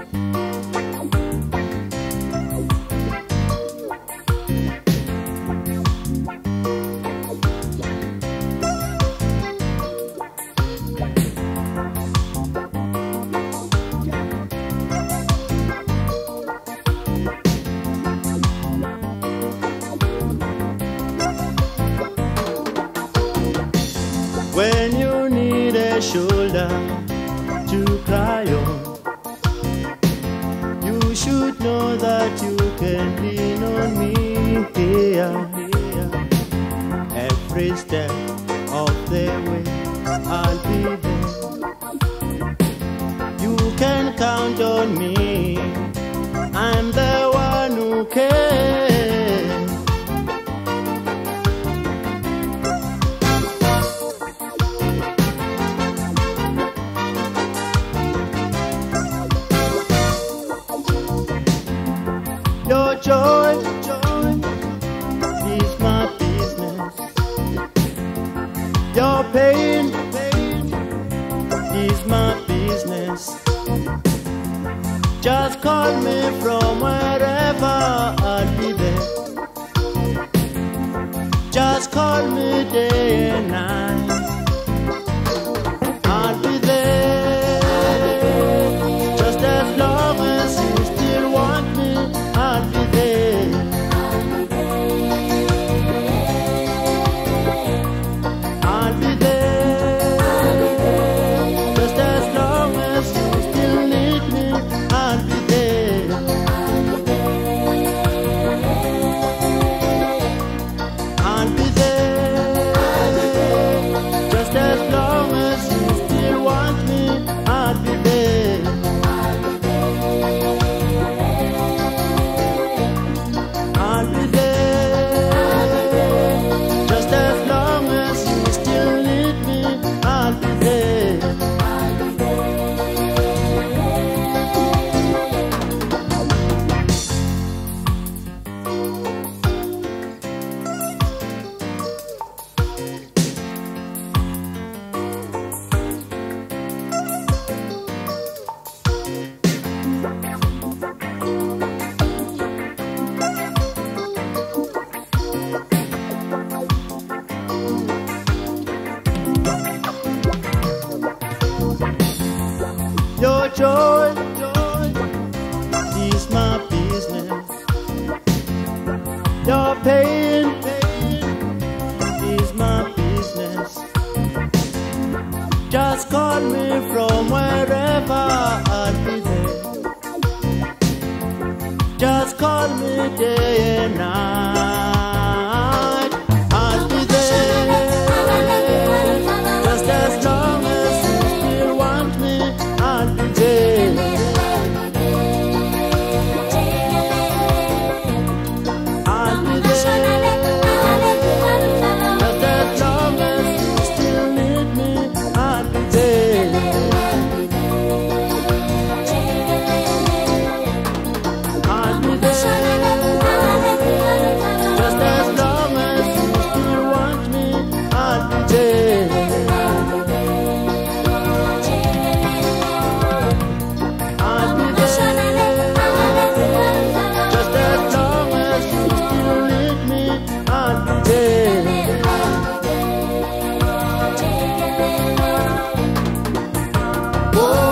When you need a shoulder to cry on, you should know that you can lean on me here. Every step of the way, I'll be there. You can count on me. I'm the one who cares. Your joy is my business. Your pain is my business. Just call me from wherever, I'll be there. Just call me day and night, I'll be there. Just as long as you still want me, I'll be there. I'll be there. Just as long as you still need me, I'll be there. I'll be there. Just as long as you still want me, I'll be there. I'll be there. Just as long as you still need me, I'll be there. Your joy is my business. Your pain is my business. Just call me from wherever, I'll be there. Just call me day and night, I'll be there. Just as long as you still want me, I'll be there. I'll be there. Just as long as you still need me, I'll be there. I'll be there. Just as long as you still want me, I'll be there. I'll be there. Just as long as you still need me, I'll be there. Oh.